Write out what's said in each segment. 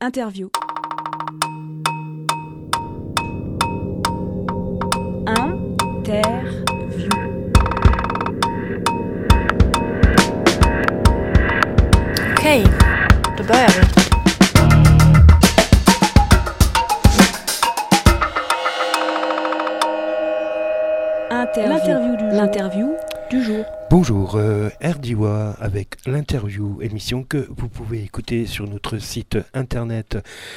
Interview. Interview. Okej, då börjar vi. L'interview du jour. Bonjour, RDIWA avec l'interview, émission que vous pouvez écouter sur notre site internet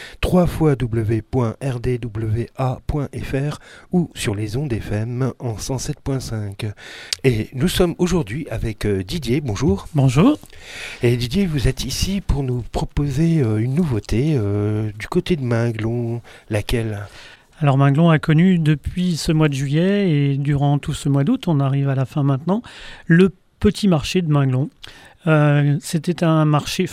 www.rdwa.fr ou sur les ondes FM en 107.5. Et nous sommes aujourd'hui avec Didier, bonjour. Bonjour. Et Didier, vous êtes ici pour nous proposer une nouveauté du côté de Minglon, laquelle ? Alors Minglon a connu depuis ce mois de juillet et durant tout ce mois d'août, on arrive à la fin maintenant, le petit marché de Minglon. C'est un marché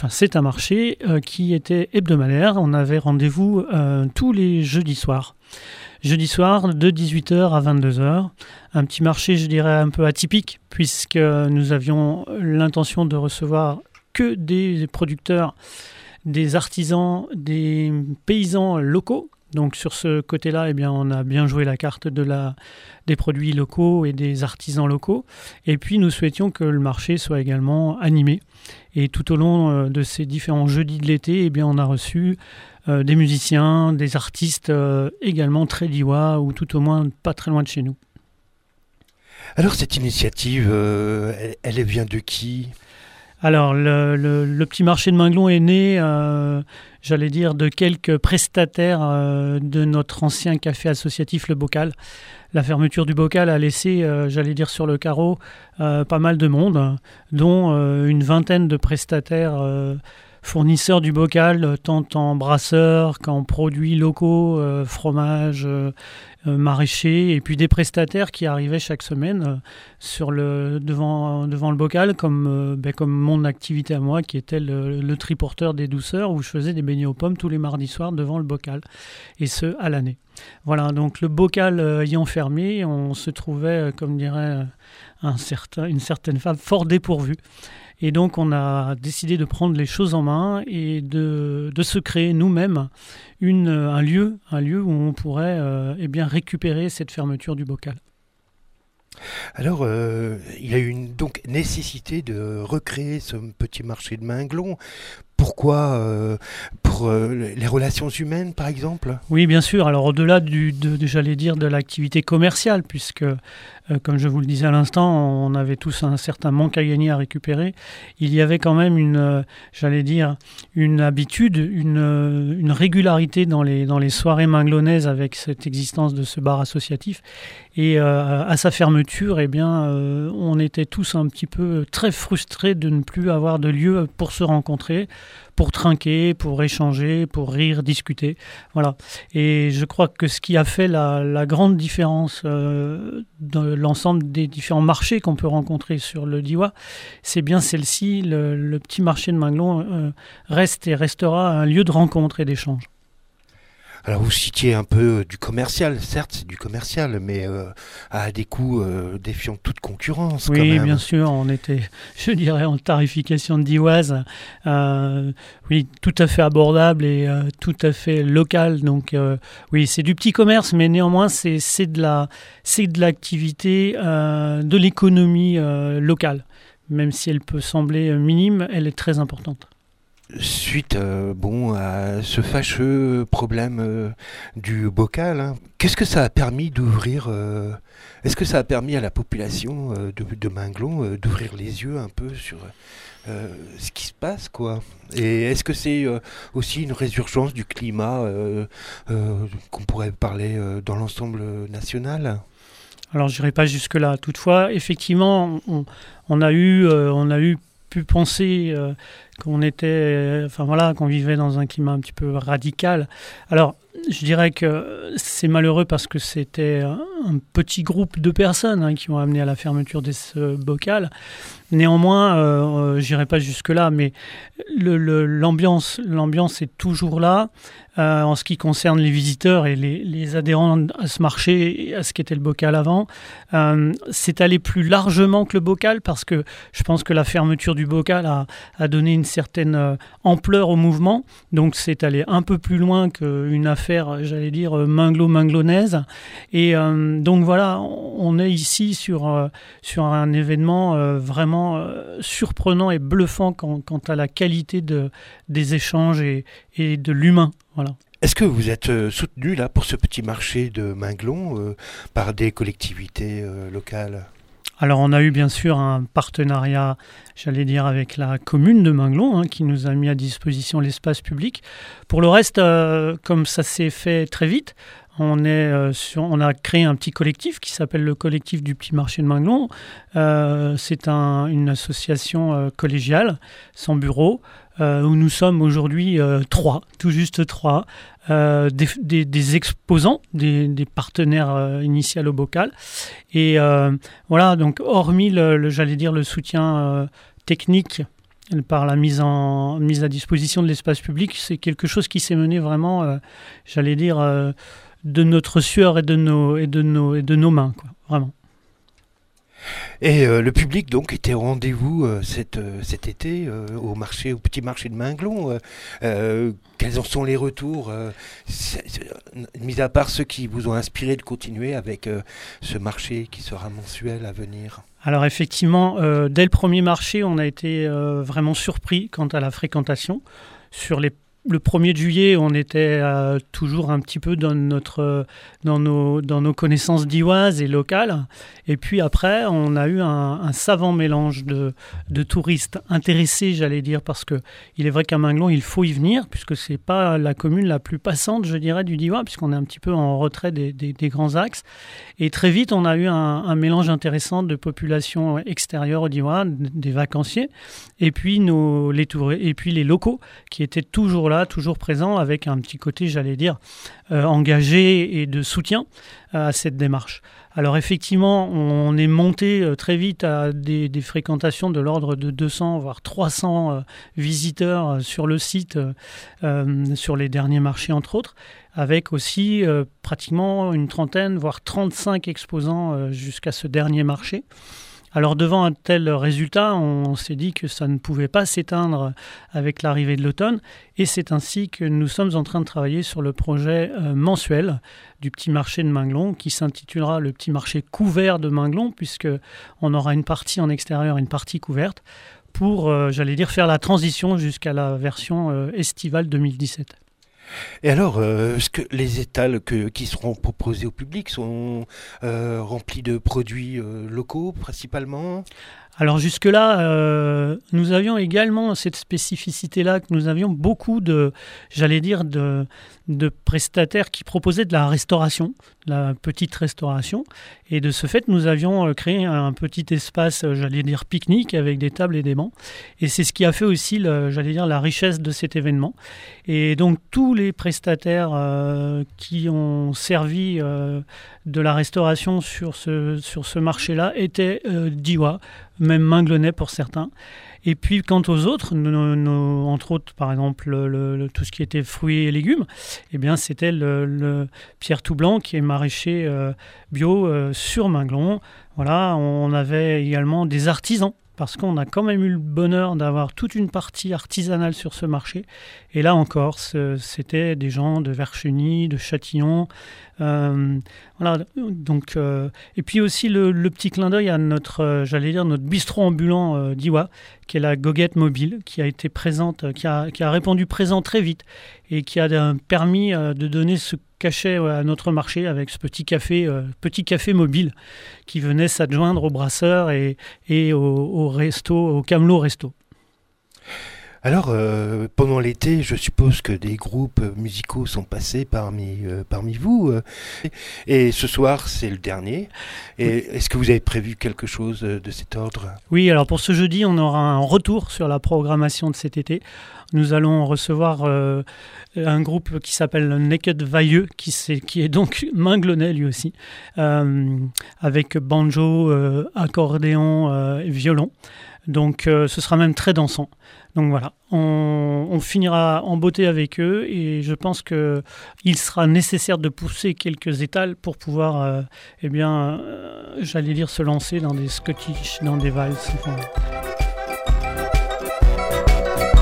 qui était hebdomadaire. On avait rendez-vous tous les jeudis soirs. Jeudi soir de 18h à 22h. Un petit marché, je dirais, un peu atypique puisque nous avions l'intention de recevoir que des producteurs, des artisans, des paysans locaux. Donc sur ce côté-là, eh bien, on a bien joué la carte des produits locaux et des artisans locaux. Et puis nous souhaitions que le marché soit également animé. Et tout au long de ces différents jeudis de l'été, eh bien, on a reçu des musiciens, des artistes également très diois ou tout au moins pas très loin de chez nous. Alors cette initiative, elle vient de qui ? Alors, le petit marché de Minglon est né, j'allais dire, de quelques prestataires de notre ancien café associatif Le Bocal. La fermeture du Bocal a laissé, j'allais dire, sur le carreau pas mal de monde, dont une vingtaine de prestataires fournisseurs du Bocal, tant en brasseurs qu'en produits locaux, fromage, maraîchers, et puis des prestataires qui arrivaient chaque semaine devant le Bocal, comme mon activité à moi, qui était le triporteur des douceurs, où je faisais des beignets aux pommes tous les mardis soirs devant le Bocal, et ce, à l'année. Voilà, donc le Bocal ayant fermé, on se trouvait, comme dirait une certaine femme, fort dépourvue. Et donc, on a décidé de prendre les choses en main et de se créer nous-mêmes un lieu où on pourrait récupérer cette fermeture du Bocal. Alors, il y a eu donc nécessité de recréer ce petit marché de Minglon. Pourquoi pour les relations humaines, par exemple ? Oui, bien sûr. Alors, au-delà de l'activité commerciale, puisque, comme je vous le disais à l'instant, on avait tous un certain manque à gagner à récupérer, il y avait quand même une habitude, une régularité dans les soirées minglonnaises avec cette existence de ce bar associatif. Et à sa fermeture, on était tous un petit peu très frustrés de ne plus avoir de lieu pour se rencontrer, pour trinquer, pour échanger, pour rire, discuter. Voilà. Et je crois que ce qui a fait la grande différence dans l'ensemble des différents marchés qu'on peut rencontrer sur le Diois, c'est bien celle-ci. Le petit marché de Minglon reste et restera un lieu de rencontre et d'échange. Alors vous citiez un peu du commercial, certes c'est du commercial, mais à des coûts défiant toute concurrence. Oui, quand même. Bien sûr, on était, je dirais, en tarification dioise, oui, tout à fait abordable et tout à fait local. Donc oui, c'est du petit commerce, mais néanmoins c'est de l'activité, de l'économie locale. Même si elle peut sembler minime, elle est très importante. Suite à ce fâcheux problème du Bocal, qu'est-ce que ça a permis d'ouvrir est-ce que ça a permis à la population de Minglon d'ouvrir les yeux un peu sur ce qui se passe, quoi ? Et est-ce que c'est aussi une résurgence du climat qu'on pourrait parler dans l'ensemble national ? Alors je n'irai pas jusque-là. Toutefois, effectivement, on a eu pu penser qu'on vivait dans un climat un petit peu radical. Alors, je dirais que c'est malheureux parce que c'était un petit groupe de personnes qui ont amené à la fermeture de ce Bocal. Néanmoins, je n'irai pas jusque-là, mais l'ambiance est toujours là. En ce qui concerne les visiteurs et les adhérents à ce marché et à ce qu'était le Bocal avant, c'est allé plus largement que le Bocal parce que je pense que la fermeture du Bocal a donné une certaine ampleur au mouvement. Donc c'est aller un peu plus loin qu'une affaire, j'allais dire, minglo-minglonaise. Et donc voilà, on est ici sur un événement vraiment surprenant et bluffant quant à la qualité des échanges et de l'humain. Voilà. Est-ce que vous êtes soutenu là pour ce petit marché de Minglon par des collectivités locales ? Alors on a eu bien sûr un partenariat, j'allais dire, avec la commune de Minglon, qui nous a mis à disposition l'espace public. Pour le reste, comme ça s'est fait très vite, on a créé un petit collectif qui s'appelle le collectif du petit marché de Minglon. C'est une association collégiale, sans bureau, où nous sommes aujourd'hui tout juste trois, des exposants, des partenaires initiaux au bocal. Et voilà, donc hormis j'allais dire, le soutien technique par la mise à disposition de l'espace public, c'est quelque chose qui s'est mené vraiment, j'allais dire, de notre sueur et de nos mains, quoi, vraiment. Et le public donc était au rendez-vous cet été au petit marché de Minglon. Quels en sont les retours, mis à part ceux qui vous ont inspiré de continuer avec ce marché qui sera mensuel à venir? Alors effectivement, dès le premier marché, on a été vraiment surpris quant à la fréquentation. Le 1er juillet, on était toujours un petit peu dans nos connaissances dioises et locales. Et puis après, on a eu un savant mélange de touristes intéressés, j'allais dire, parce que il est vrai qu'à Minglon, il faut y venir, puisque c'est pas la commune la plus passante, je dirais, du Diois, puisqu'on est un petit peu en retrait des grands axes. Et très vite, on a eu un mélange intéressant de populations extérieures au Diois, des vacanciers, et puis les locaux qui étaient toujours là, toujours présent, avec un petit côté, j'allais dire, engagé et de soutien à cette démarche. Alors effectivement, on est monté très vite à des fréquentations de l'ordre de 200, voire 300 visiteurs sur le site, sur les derniers marchés entre autres, avec aussi pratiquement une trentaine, voire 35 exposants jusqu'à ce dernier marché. Alors devant un tel résultat, on s'est dit que ça ne pouvait pas s'éteindre avec l'arrivée de l'automne, et c'est ainsi que nous sommes en train de travailler sur le projet mensuel du petit marché de Minglon, qui s'intitulera le petit marché couvert de Minglon, puisqu'on aura une partie en extérieur et une partie couverte, pour, j'allais dire, faire la transition jusqu'à la version estivale 2017. Et alors, est-ce que les étals qui seront proposés au public sont remplis de produits locaux principalement ? Alors jusque-là, nous avions également cette spécificité-là, que nous avions beaucoup de prestataires qui proposaient de la restauration, de la petite restauration. Et de ce fait, nous avions créé un petit espace, pique-nique, avec des tables et des bancs. Et c'est ce qui a fait aussi, la richesse de cet événement. Et donc, tous les prestataires qui ont servi de la restauration sur ce marché-là étaient diois, même minglonnais pour certains. Et puis quant aux autres, entre autres par exemple tout ce qui était fruits et légumes, eh bien c'était le Pierre Toublanc qui est maraîcher bio sur Minglon. Voilà, on avait également des artisans, parce qu'on a quand même eu le bonheur d'avoir toute une partie artisanale sur ce marché. Et là encore, c'était des gens de Vercheny, de Châtillon. Voilà, donc, et puis aussi le petit clin d'œil à notre bistrot ambulant d'Iwa, qui est la goguette mobile, qui a été présente, qui a répondu présent très vite, et qui a permis de donner ce cachet à notre marché avec ce petit café mobile qui venait s'adjoindre au brasseur et au resto, au Camelot Resto. Alors, pendant l'été, je suppose que des groupes musicaux sont passés parmi vous. Et ce soir, c'est le dernier. Et est-ce que vous avez prévu quelque chose de cet ordre ? Oui, alors pour ce jeudi, on aura un retour sur la programmation de cet été. Nous allons recevoir un groupe qui s'appelle Naked Vailleux, qui est donc minglonnais lui aussi, avec banjo, accordéon et violon. Donc ce sera même très dansant. Donc voilà, on finira en beauté avec eux, et je pense qu'il sera nécessaire de pousser quelques étals pour pouvoir, se lancer dans des Scottish, dans des valses. Enfin,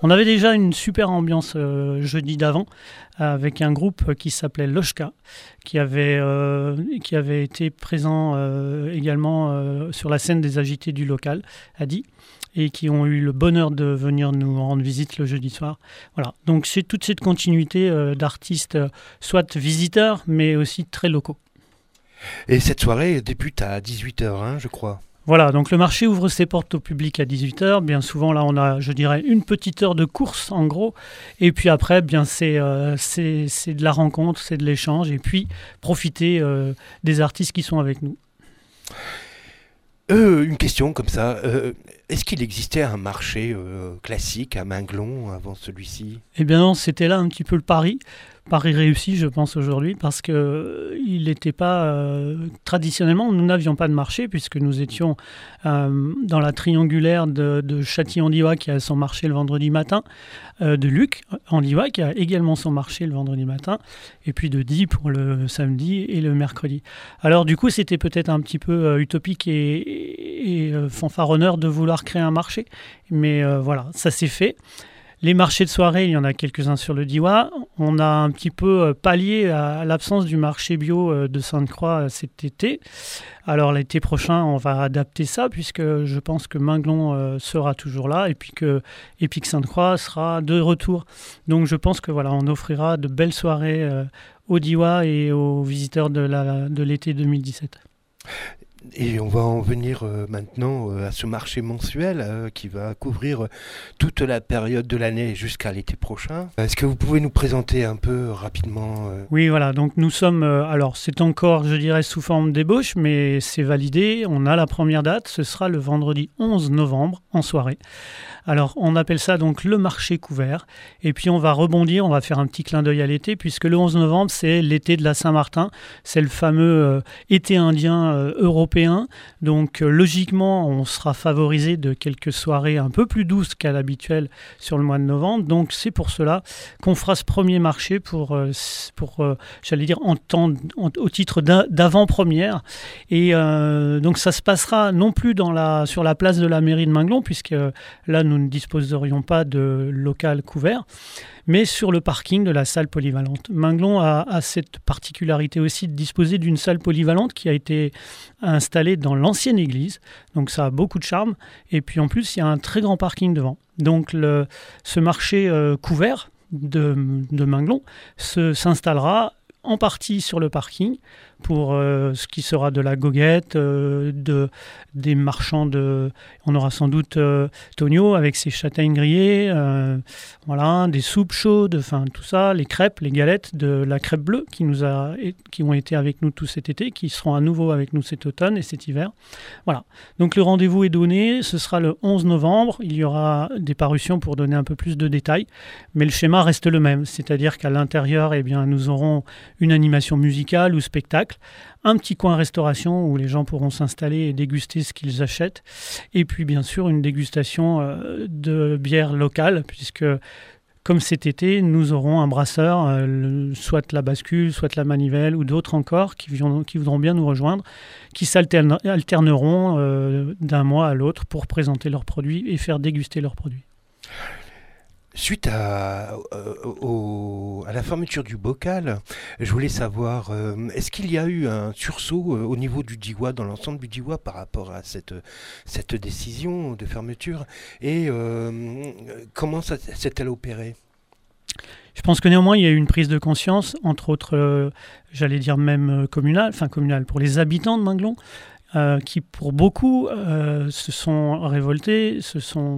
On avait déjà une super ambiance jeudi d'avant avec un groupe qui s'appelait Loshka, qui avait été présent également sur la scène des agités du local à Die, et qui ont eu le bonheur de venir nous rendre visite le jeudi soir. Voilà. Donc c'est toute cette continuité d'artistes, soit visiteurs, mais aussi très locaux. Et cette soirée débute à 18h, hein, je crois. Voilà, donc le marché ouvre ses portes au public à 18h. Bien souvent, là, on a, je dirais, une petite heure de course, en gros. Et puis après, bien, c'est de la rencontre, c'est de l'échange. Et puis, profiter des artistes qui sont avec nous. Une question comme ça. Est-ce qu'il existait un marché classique à Minglon avant celui-ci ? Eh bien non, c'était là un petit peu le pari. Pari réussi, je pense, aujourd'hui, parce qu'il n'était pas... traditionnellement, nous n'avions pas de marché, puisque nous étions dans la triangulaire de Châtillon-Diois, qui a son marché le vendredi matin, de Luc en Diois, qui a également son marché le vendredi matin, et puis de Die pour le samedi et le mercredi. Alors du coup, c'était peut-être un petit peu utopique et fanfaronneur de vouloir créer un marché, mais voilà, ça s'est fait. Les marchés de soirée, il y en a quelques-uns sur le Diois. On a un petit peu pallié à l'absence du marché bio de Sainte-Croix cet été. Alors l'été prochain, on va adapter ça, puisque je pense que Minglon sera toujours là, et puis que Sainte-Croix sera de retour. Donc je pense que voilà, on offrira de belles soirées aux Diois et aux visiteurs de l'été 2017. Et on va en venir maintenant à ce marché mensuel qui va couvrir toute la période de l'année jusqu'à l'été prochain. Est-ce que vous pouvez nous présenter un peu rapidement Oui, voilà. Donc nous sommes... alors c'est encore, je dirais, sous forme d'ébauche, mais c'est validé. On a la première date. Ce sera le vendredi 11 novembre en soirée. Alors on appelle ça donc le marché couvert. Et puis on va rebondir, on va faire un petit clin d'œil à l'été, puisque le 11 novembre, c'est l'été de la Saint-Martin. C'est le fameux été indien européen. Donc logiquement, on sera favorisé de quelques soirées un peu plus douces qu'à l'habituel sur le mois de novembre. Donc c'est pour cela qu'on fera ce premier marché pour j'allais dire, au titre d'avant-première. Et donc ça se passera non plus sur la place de la mairie de Minglon, puisque là, nous ne disposerions pas de local couvert, mais sur le parking de la salle polyvalente. Minglon a cette particularité aussi de disposer d'une salle polyvalente qui a été installée dans l'ancienne église, donc ça a beaucoup de charme, et puis en plus il y a un très grand parking devant. Donc ce marché couvert de Minglon s'installera en partie sur le parking pour ce qui sera de la goguette, des marchands on aura sans doute Tonio avec ses châtaignes grillées, voilà, des soupes chaudes, enfin tout ça, les crêpes, les galettes de la crêpe bleue qui ont été avec nous tout cet été, qui seront à nouveau avec nous cet automne et cet hiver. Voilà. Donc le rendez-vous est donné, ce sera le 11 novembre, il y aura des parutions pour donner un peu plus de détails, mais le schéma reste le même, c'est-à-dire qu'à l'intérieur, eh bien, nous aurons une animation musicale ou spectacle, un petit coin restauration où les gens pourront s'installer et déguster ce qu'ils achètent, et puis bien sûr une dégustation de bière locale, puisque comme cet été, nous aurons un brasseur, soit la Bascule, soit la Manivelle, ou d'autres encore qui voudront bien nous rejoindre, qui s'alterneront d'un mois à l'autre pour présenter leurs produits et faire déguster leurs produits. Suite à la fermeture du bocal, je voulais savoir, est-ce qu'il y a eu un sursaut au niveau du Diois, dans l'ensemble du Diois, par rapport à cette décision de fermeture, et comment ça s'est-elle opéré ? Je pense que néanmoins, il y a eu une prise de conscience, entre autres, j'allais dire même communale, pour les habitants de Minglon, qui pour beaucoup se sont révoltés, se sont...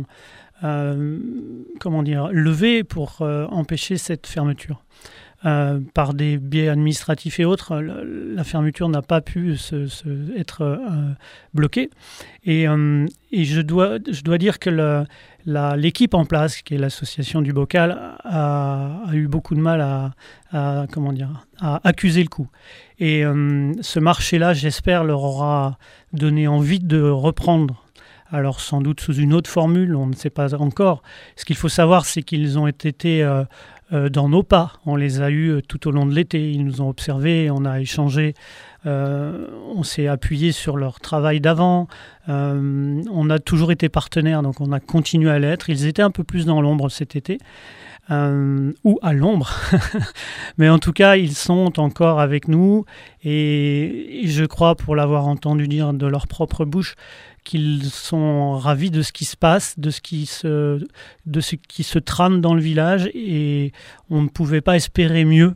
levé pour empêcher cette fermeture. Par des biais administratifs et autres, la fermeture n'a pas pu être bloquée. Et je dois dire que l'équipe en place, qui est l'association du bocal, a eu beaucoup de mal à accuser le coup. Et ce marché-là, j'espère, leur aura donné envie de reprendre. Alors sans doute sous une autre formule, on ne sait pas encore. Ce qu'il faut savoir, c'est qu'ils ont été dans nos pas. On les a eus tout au long de l'été. Ils nous ont observés, on a échangé, on s'est appuyé sur leur travail d'avant. On a toujours été partenaires, donc on a continué à l'être. Ils étaient un peu plus dans l'ombre cet été. Ou à l'ombre. Mais en tout cas, ils sont encore avec nous et je crois, pour l'avoir entendu dire de leur propre bouche, qu'ils sont ravis de ce qui se passe, de ce qui se trame dans le village, et on ne pouvait pas espérer mieux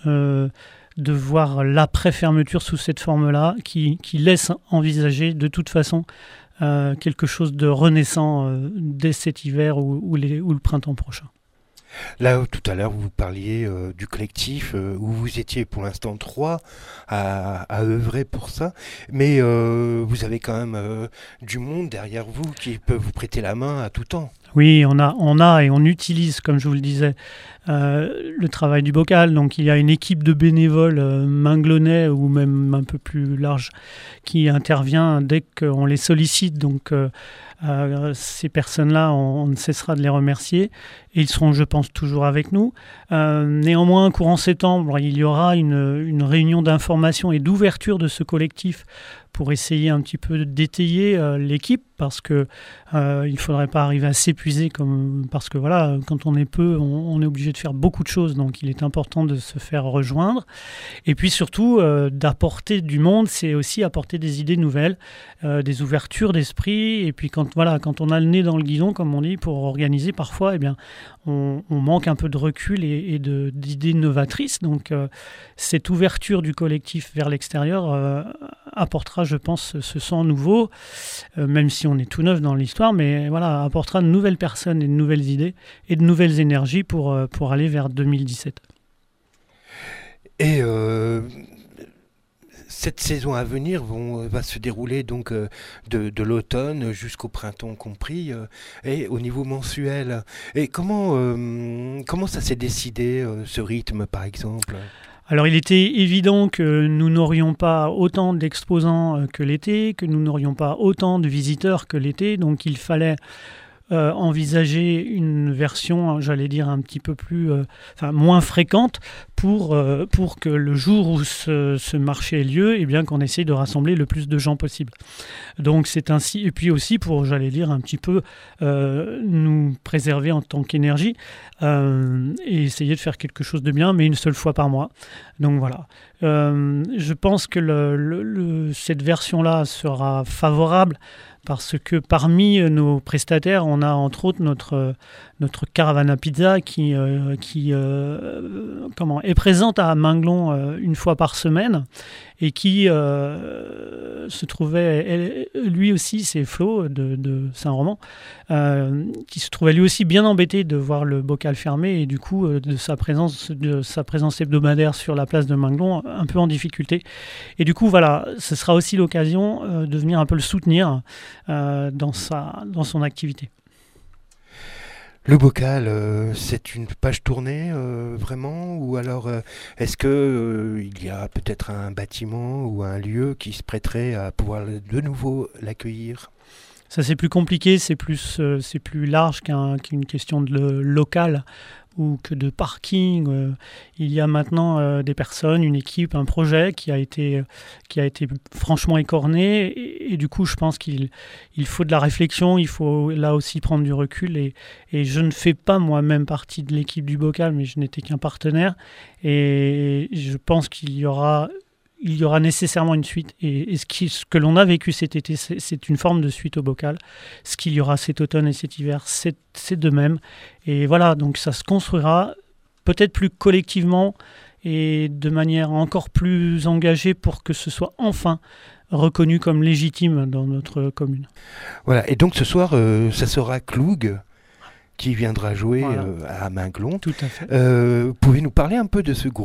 de voir l'après-fermeture sous cette forme-là, qui laisse envisager de toute façon quelque chose de renaissant dès cet hiver ou le printemps prochain. Là, tout à l'heure, vous parliez du collectif où vous étiez pour l'instant 3 à œuvrer pour ça, mais vous avez quand même du monde derrière vous qui peut vous prêter la main à tout temps. Oui, on a et on utilise, comme je vous le disais, le travail du bocal. Donc il y a une équipe de bénévoles minglonnais ou même un peu plus large qui intervient dès qu'on les sollicite. Donc ces personnes-là, on ne cessera de les remercier et ils seront, je pense, toujours avec nous. Néanmoins, courant septembre, il y aura une réunion d'information et d'ouverture de ce collectif pour essayer un petit peu d'étayer l'équipe, parce que il faudrait pas arriver à s'épuiser, parce que voilà, quand on est peu, on est obligé de faire beaucoup de choses, donc il est important de se faire rejoindre. Et puis surtout, d'apporter du monde, c'est aussi apporter des idées nouvelles, des ouvertures d'esprit. Et puis quand on a le nez dans le guidon, comme on dit, pour organiser, parfois, eh bien, on manque un peu de recul et d'idées novatrices. Donc cette ouverture du collectif vers l'extérieur apportera, je pense, ce sang nouveau, même si on est tout neuf dans l'histoire, mais voilà, apportera de nouvelles personnes et de nouvelles idées et de nouvelles énergies pour aller vers 2017. Et cette saison à venir va se dérouler donc de l'automne jusqu'au printemps compris, et au niveau mensuel. Et comment ça s'est décidé, ce rythme, par exemple ? Alors il était évident que nous n'aurions pas autant d'exposants que l'été, que nous n'aurions pas autant de visiteurs que l'été, donc il fallait envisager une version, j'allais dire, un petit peu plus, moins fréquente pour que le jour où ce marché ait lieu, eh bien qu'on essaye de rassembler le plus de gens possible. Donc c'est ainsi, et puis aussi pour, j'allais dire, un petit peu nous préserver en tant qu'énergie et essayer de faire quelque chose de bien, mais une seule fois par mois. Donc voilà. Je pense que cette version-là sera favorable, parce que parmi nos prestataires, on a entre autres notre caravane à pizza qui est présente à Minglon une fois par semaine et qui se trouvait, lui aussi, c'est Flo de Saint-Roman, qui se trouvait lui aussi bien embêté de voir le bocal fermé et du coup de sa présence hebdomadaire sur la place de Minglon un peu en difficulté. Et du coup, voilà, ce sera aussi l'occasion de venir un peu le soutenir dans son activité. Le bocal, c'est une page tournée, vraiment, ou alors est-ce que il y a peut-être un bâtiment ou un lieu qui se prêterait à pouvoir de nouveau l'accueillir ? Ça, c'est plus compliqué, c'est plus large qu'une question de local ou que de parking. Il y a maintenant des personnes, une équipe, un projet qui a été franchement écorné et du coup je pense qu'il faut de la réflexion, il faut là aussi prendre du recul et je ne fais pas moi-même partie de l'équipe du bocal, mais je n'étais qu'un partenaire et je pense qu'il y aura nécessairement une suite. Et ce que l'on a vécu cet été, c'est une forme de suite au bocal. Ce qu'il y aura cet automne et cet hiver, c'est de même. Et voilà, donc ça se construira peut-être plus collectivement et de manière encore plus engagée pour que ce soit enfin reconnu comme légitime dans notre commune. Voilà, et donc ce soir, ça sera Cloug qui viendra jouer à Minglon. Tout à fait. Pouvez-vous nous parler un peu de ce groupe ?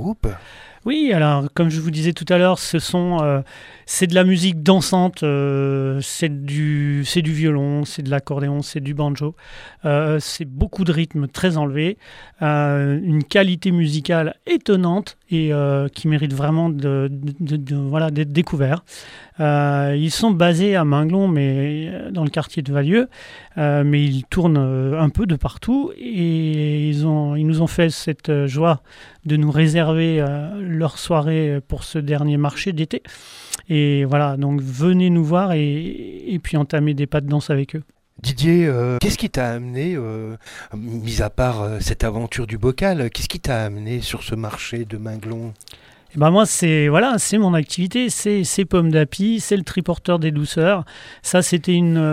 Oui, alors comme je vous disais tout à l'heure, c'est de la musique dansante, c'est du violon, c'est de l'accordéon, c'est du banjo, c'est beaucoup de rythme très enlevé, une qualité musicale étonnante et qui mérite vraiment voilà, d'être découvert. Ils sont basés à Minglon, mais dans le quartier de Valieux, mais ils tournent un peu de partout et ils nous ont fait cette joie de nous réserver leur soirée pour ce dernier marché d'été. Et voilà, donc venez nous voir et puis entamer des pas de danse avec eux. Didier, qu'est-ce qui t'a amené, mis à part cette aventure du bocal, qu'est-ce qui t'a amené sur ce marché de Minglon ? Et ben moi, c'est mon activité, c'est Pomme d'Api, c'est le triporteur des douceurs. Ça, c'était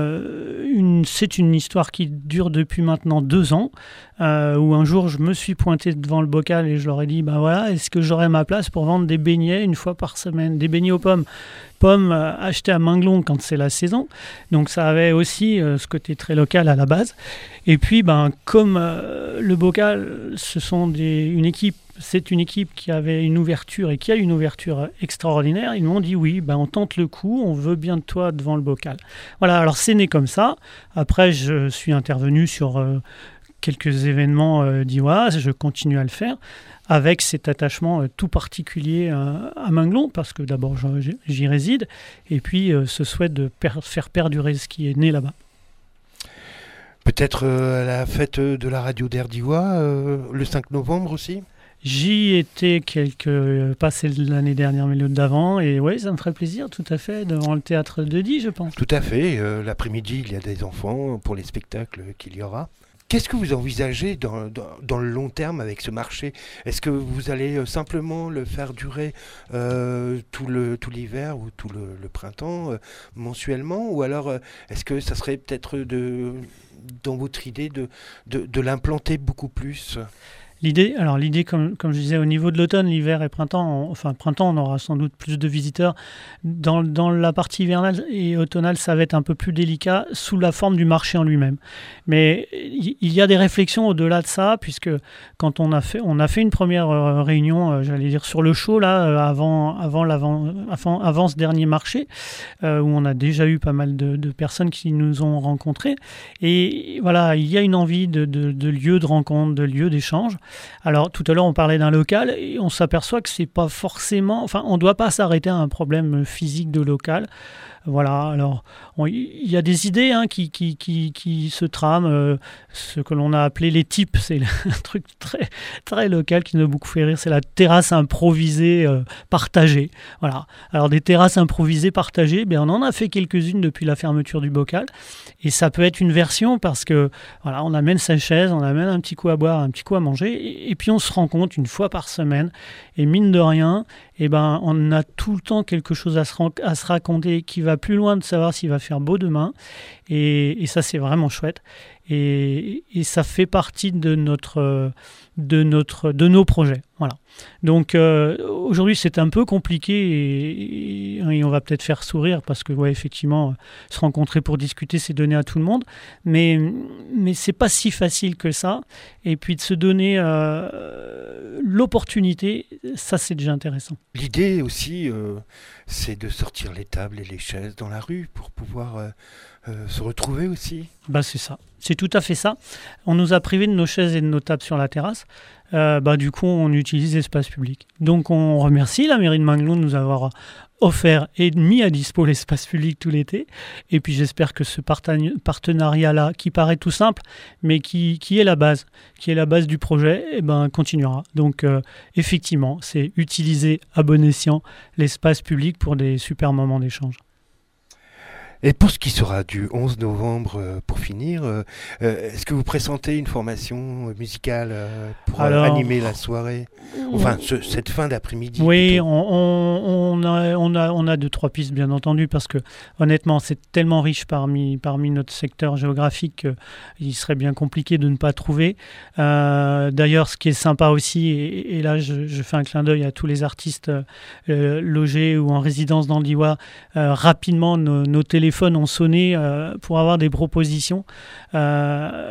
c'est une histoire qui dure depuis maintenant 2 ans, où un jour, je me suis pointé devant le bocal et je leur ai dit, ben voilà, est-ce que j'aurais ma place pour vendre des beignets une fois par semaine, des beignets aux pommes achetés à Minglon quand c'est la saison. Donc ça avait aussi ce côté très local à la base. Et puis, comme le bocal, c'est une équipe qui avait une ouverture et qui a une ouverture extraordinaire. Ils m'ont dit oui, on tente le coup, on veut bien de toi devant le bocal. Voilà, alors c'est né comme ça. Après, je suis intervenu sur quelques événements d'Iwa, je continue à le faire, avec cet attachement tout particulier à Minglon, parce que d'abord j'y réside, et puis ce souhait de faire perdurer ce qui est né là-bas. Peut-être à la fête de la radio d'Air d'Iwa, le 5 novembre aussi ? J'y étais pas celle de l'année dernière, mais l'autre d'avant, et oui, ça me ferait plaisir, tout à fait, devant le théâtre de Die, je pense. Tout à fait, l'après-midi, il y a des enfants pour les spectacles qu'il y aura. Qu'est-ce que vous envisagez dans le long terme avec ce marché ? Est-ce que vous allez simplement le faire durer tout l'hiver ou tout le printemps, mensuellement ? Ou alors, est-ce que ça serait peut-être dans votre idée de l'implanter beaucoup plus ? L'idée, comme je disais, au niveau de l'automne, l'hiver et printemps, printemps, on aura sans doute plus de visiteurs. Dans la partie hivernale et automnale, ça va être un peu plus délicat sous la forme du marché en lui-même. Mais il y a des réflexions au-delà de ça, puisque quand on a fait une première réunion, j'allais dire sur le show, là, avant ce dernier marché, où on a déjà eu pas mal de personnes qui nous ont rencontrés. Et voilà, il y a une envie de lieux de rencontre, de lieux d'échange. Alors tout à l'heure on parlait d'un local et on s'aperçoit que c'est pas forcément, on ne doit pas s'arrêter à un problème physique de local. Voilà, alors il y a des idées qui se trament, ce que l'on a appelé les types, c'est un truc très, très local qui nous a beaucoup fait rire, c'est la terrasse improvisée partagée. Voilà, alors des terrasses improvisées partagées, on en a fait quelques-unes depuis la fermeture du bocal, et ça peut être une version parce que voilà, on amène sa chaise, on amène un petit coup à boire, un petit coup à manger, et puis on se rencontre une fois par semaine, et mine de rien, on a tout le temps quelque chose à se raconter qui va plus loin de savoir s'il va faire beau demain, et ça c'est vraiment chouette, et ça fait partie de nos projets. Voilà. Donc aujourd'hui c'est un peu compliqué et on va peut-être faire sourire parce que effectivement se rencontrer pour discuter c'est donner à tout le monde, mais c'est pas si facile que ça, et puis de se donner l'opportunité, ça c'est déjà intéressant. L'idée aussi c'est de sortir les tables et les chaises dans la rue pour pouvoir se retrouver aussi. C'est ça, c'est tout à fait ça. On nous a privés de nos chaises et de nos tables sur la terrasse. Du coup, on utilise l'espace public. Donc, on remercie la mairie de Minglon de nous avoir offert et mis à dispo l'espace public tout l'été. Et puis, j'espère que ce partenariat-là, qui paraît tout simple, mais qui est la base du projet, continuera. Donc, effectivement, c'est utiliser à bon escient l'espace public pour des super moments d'échange. Et pour ce qui sera du 11 novembre, pour finir, est-ce que vous pressentez une formation musicale pour animer la soirée ? Enfin, cette fin d'après-midi. Oui, on a 2-3 pistes, bien entendu, parce que honnêtement, c'est tellement riche parmi notre secteur géographique qu'il serait bien compliqué de ne pas trouver. D'ailleurs, ce qui est sympa aussi, et là je fais un clin d'œil à tous les artistes logés ou en résidence dans l'Iwa, rapidement nos téléphones ont sonné pour avoir des propositions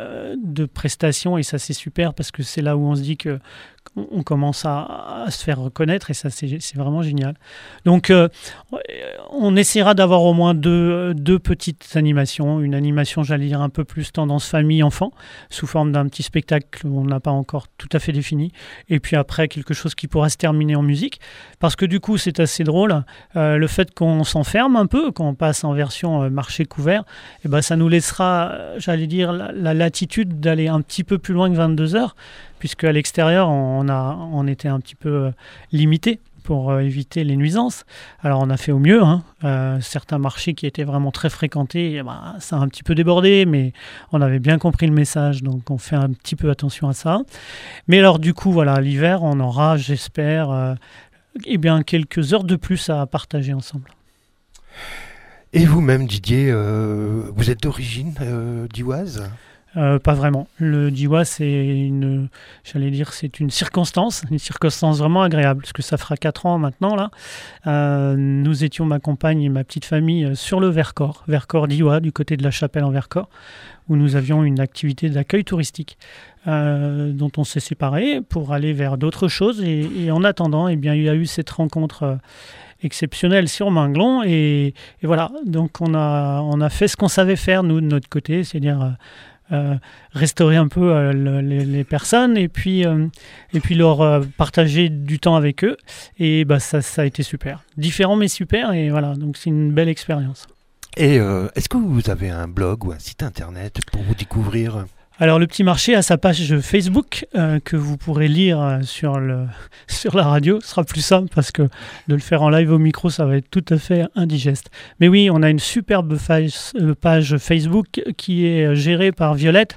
de prestations, et ça c'est super parce que c'est là où on se dit que on commence à se faire reconnaître, et ça c'est vraiment génial. Donc on essaiera d'avoir au moins deux petites animations, une animation j'allais dire un peu plus tendance famille-enfant sous forme d'un petit spectacle où on n'a pas encore tout à fait défini, et puis après quelque chose qui pourra se terminer en musique, parce que du coup c'est assez drôle, le fait qu'on s'enferme un peu, qu'on passe en version marché couvert, et ben ça nous laissera, j'allais dire, la latitude d'aller un petit peu plus loin que 22h, puisque à l'extérieur, on était un petit peu limité pour éviter les nuisances. Alors on a fait au mieux, certains marchés qui étaient vraiment très fréquentés, ça a un petit peu débordé, mais on avait bien compris le message, donc on fait un petit peu attention à ça. Mais alors du coup, voilà, l'hiver, on aura, j'espère, quelques heures de plus à partager ensemble. Et vous-même, Didier, vous êtes d'origine d'Ivoise ? Pas vraiment. Le Diois, c'est une circonstance vraiment agréable, parce que ça fera 4 ans maintenant, là. Nous étions, ma compagne et ma petite famille, sur le Vercors Diois, du côté de la Chapelle en Vercors, où nous avions une activité d'accueil touristique, dont on s'est séparés pour aller vers d'autres choses. Et en attendant, il y a eu cette rencontre exceptionnelle sur Minglon. Et voilà, donc on a fait ce qu'on savait faire, nous, de notre côté, c'est-à-dire restaurer un peu les personnes et puis leur partager du temps avec eux, et ça a été super, différent mais super, et voilà, donc c'est une belle expérience. Et est-ce que vous avez un blog ou un site internet pour vous découvrir ? Alors le Petit Marché a sa page Facebook que vous pourrez lire sur la radio. Ce sera plus simple parce que de le faire en live au micro, ça va être tout à fait indigeste. Mais oui, on a une superbe page Facebook qui est gérée par Violette,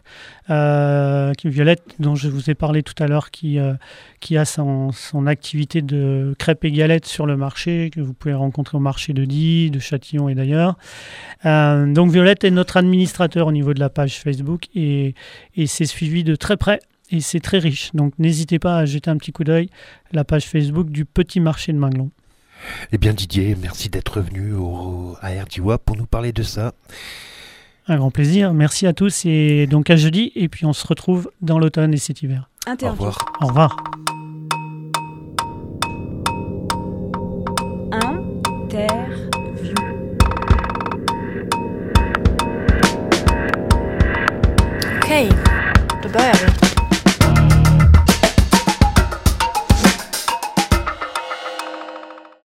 dont je vous ai parlé tout à l'heure, qui a son activité de crêpes et galettes sur le marché, que vous pouvez rencontrer au marché de Die, de Châtillon et d'ailleurs. Donc Violette est notre administrateur au niveau de la page Facebook, et c'est suivi de très près, et c'est très riche. Donc n'hésitez pas à jeter un petit coup d'œil la page Facebook du Petit Marché de Minglon. Eh bien Didier, merci d'être venu à RDIWA pour nous parler de ça. Un grand plaisir, merci à tous, et donc à jeudi, et puis on se retrouve dans l'automne et cet hiver. Interview. Au revoir. Au revoir. Interview. Okej, då börjar vi.